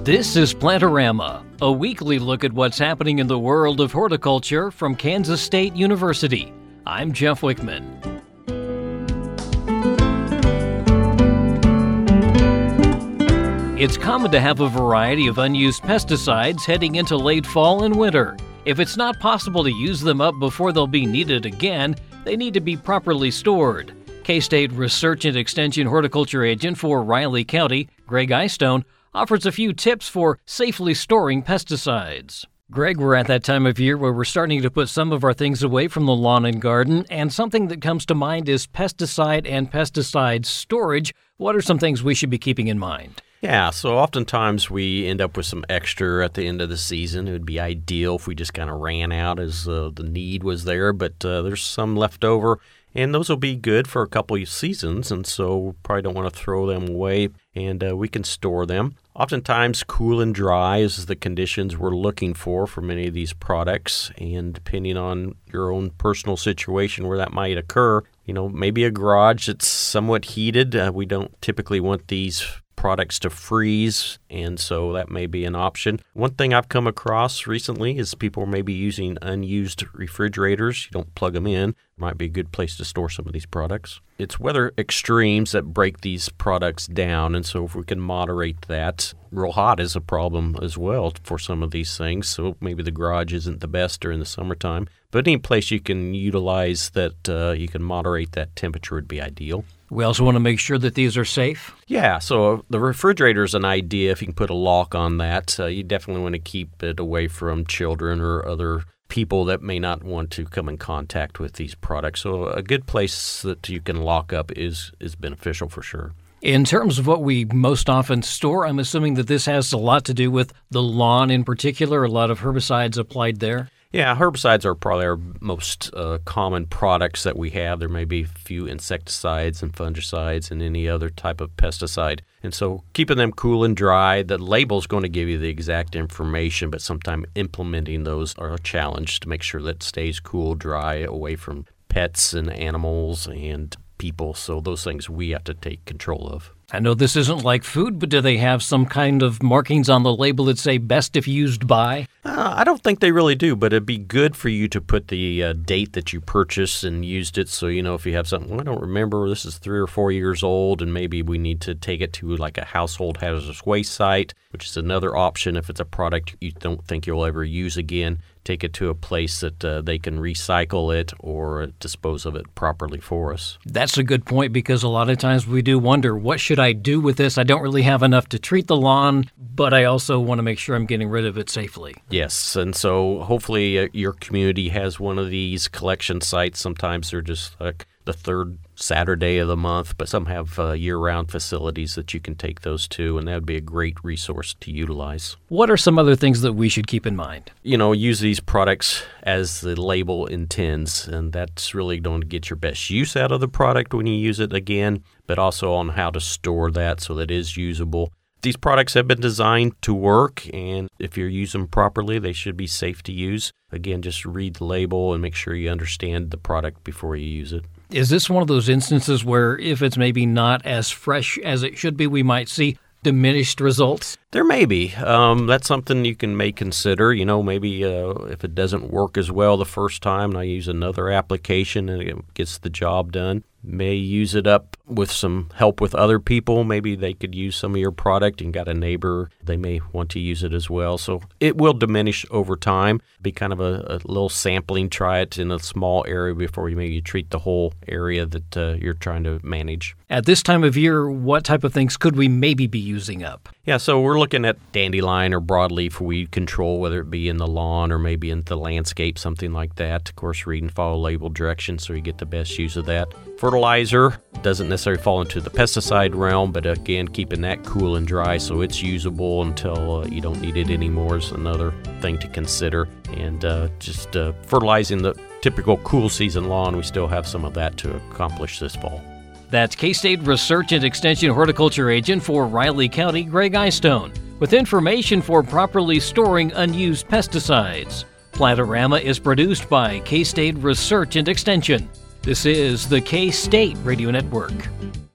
This is Plantorama, a weekly look at what's happening in the world of horticulture from Kansas State University. I'm Jeff Wickman. It's common to have a variety of unused pesticides heading into late fall and winter. If it's not possible to use them up before they'll be needed again, they need to be properly stored. K-State Research and Extension Horticulture Agent for Riley County, Greg Eyestone, offers a few tips for safely storing pesticides. Greg, we're at that time of year where we're starting to put some of our things away from the lawn and garden, and something that comes to mind is pesticide and pesticide storage. What are some things we should be keeping in mind? Yeah, so oftentimes we end up with some extra at the end of the season. It would be ideal if we just kind of ran out as the need was there, but there's some left over, and those will be good for a couple of seasons, and so we probably don't want to throw them away, and we can store them. Oftentimes, cool and dry is the conditions we're looking for many of these products, and depending on your own personal situation where that might occur, maybe a garage that's somewhat heated. We don't typically want these products to freeze, and so that may be an option. One thing I've come across recently is people may be using unused refrigerators. You don't plug them in. Might be a good place to store some of these products. It's weather extremes that break these products down, and so if we can moderate that. Real hot is a problem as well for some of these things, so maybe the garage isn't the best during the summertime. But any place you can utilize that you can moderate that temperature would be ideal. We also want to make sure that these are safe. Yeah, so the refrigerator is an idea. If you can put a lock on that, you definitely want to keep it away from children or other people that may not want to come in contact with these products. So a good place that you can lock up is beneficial for sure. In terms of what we most often store, I'm assuming that this has a lot to do with the lawn in particular, a lot of herbicides applied there. Yeah, herbicides are probably our most common products that we have. There may be a few insecticides and fungicides and any other type of pesticide. And so keeping them cool and dry, the label is going to give you the exact information, but sometimes implementing those are a challenge to make sure that it stays cool, dry, away from pets and animals and people. So those things we have to take control of. I know this isn't like food, but do they have some kind of markings on the label that say best if used by? I don't think they really do, but it'd be good for you to put the date that you purchased and used it. So, if you have something, I don't remember, this is 3 or 4 years old, and maybe we need to take it to like a household hazardous waste site, which is another option if it's a product you don't think you'll ever use again. Take it to a place that they can recycle it or dispose of it properly for us. That's a good point, because a lot of times we do wonder, what should I do with this? I don't really have enough to treat the lawn, but I also want to make sure I'm getting rid of it safely. Yes, and so hopefully your community has one of these collection sites. Sometimes they're just like the third Saturday of the month, but some have year-round facilities that you can take those to, and that would be a great resource to utilize. What are some other things that we should keep in mind? Use these products as the label intends, and that's really going to get your best use out of the product when you use it again, but also on how to store that so that it is usable. These products have been designed to work, and if you use them properly, they should be safe to use. Again, just read the label and make sure you understand the product before you use it. Is this one of those instances where if it's maybe not as fresh as it should be, we might see diminished results? There may be. That's something you may consider. Maybe if it doesn't work as well the first time and I use another application and it gets the job done, may use it up with some help with other people. Maybe they could use some of your product and got a neighbor. They may want to use it as well. So it will diminish over time. Be kind of a little sampling. Try it in a small area before you maybe treat the whole area that you're trying to manage. At this time of year, what type of things could we maybe be using up? Yeah, so we're looking at dandelion or broadleaf weed control, whether it be in the lawn or maybe in the landscape, something like that. Of course, read and follow label directions so you get the best use of that. Fertilizer doesn't necessarily fall into the pesticide realm, but again, keeping that cool and dry so it's usable until you don't need it anymore is another thing to consider. And just fertilizing the typical cool season lawn, we still have some of that to accomplish this fall. That's K-State Research and Extension Horticulture Agent for Riley County, Greg Eyestone, with information for properly storing unused pesticides. Plantorama is produced by K-State Research and Extension. This is the K-State Radio Network.